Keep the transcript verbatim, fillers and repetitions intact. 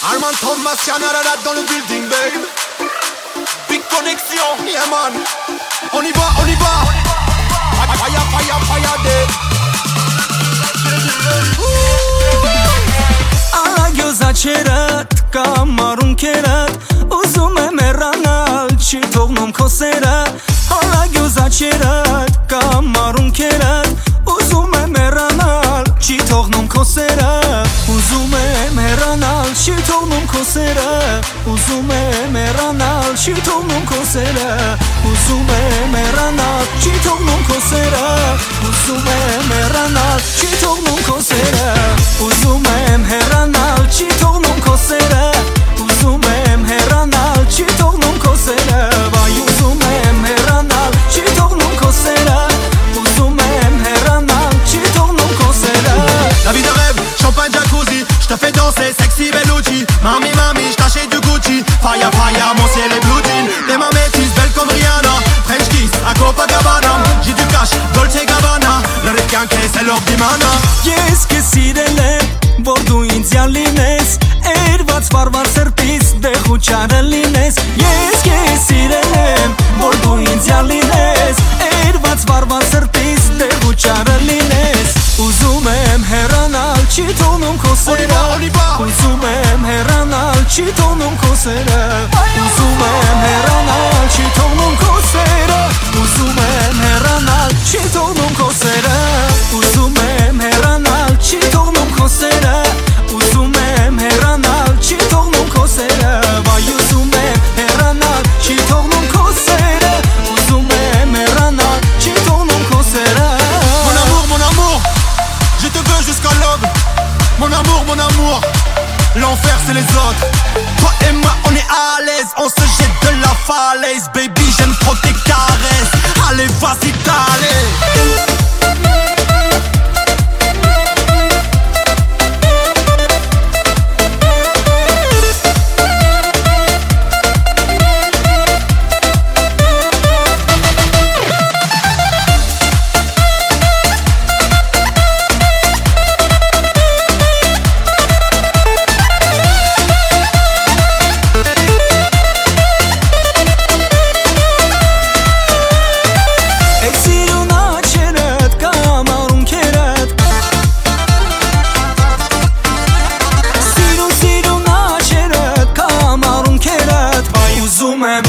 Armand Thomas, Yanara dans le building, babe. Big connexion, yeah man. On y va, on y va. Fire, fire, fire, day. Ալագյոզ աչերդ, կամարում կերդ Ուզում եմ էրանալ, չի թողնում քո սերը Ալագյոզ աչերդ, կամարում կերդ Ուզում եմ էրանալ, չի թողնում քո սերը Ուզում եմ էրանալ, չի թողնում քո սերը Ուզում եմ էրանալ, չի թողնում քո սերը Ուզում եմ էրանալ, չի թողնում քո սերը Ուզում եմ էրանալ, չի թողնում քո սերը Ուզում եմ հեռանալ, չի թողնում քո սերը Ուզում եմ հեռանալ, չի թողնում քո սերը Վայ ուզում եմ հեռանալ, չի թողնում քո սերը Ուզում եմ հեռանալ, չի թողնում քո սերը La vie de rêve, champagne jacuzzi, j'te fais danser, sexy Bellucci. Mami, mami, j't'achète du Gucci. Fire, fire, mon ciel est blue jean. T'es ma métisse, belle comme Rihanna. French kiss, à Copacabana. J'ai du cash, Dolce Gabbana. Le requin c'est l'or d'Imana. Ես կսիրել եմ, որ դու ինձ յալ լինես Էրված վարվար սրտիս, դեղ ու չարը լինես Ես կսիրել եմ, որ դու ինձ յալ լինես Էրված վարվար սրտիս, դեղ ու չարը լինես Ուզում եմ հեռանալ, չի թողնում քո սերը Ուզում եմ հեռանալ, չի թողնում քո սերը Ուզում եմ հեռանալ, չի թողնում քո սերը Ուզում եմ հեռանալ, չի թողնում քո սերը Ուզում եմ հեռանալ, չի թողնում քո սերը Ուզում եմ հեռանալ, չի թողնում քո սերը Վայ ուզում եմ հեռանալ, չի թողնում քո սերը Ուզում եմ հեռանալ, չի թողնում քո սերը Mon amour, mon amour, je te veux jusqu'à l'aube. Mon amour, mon amour, l'enfer c'est les autres. Toi et moi on est à l'aise, on se jette de la falaise. Baby j'aime trop tes caresses, allez vas-y t'allez. Ուզում եմ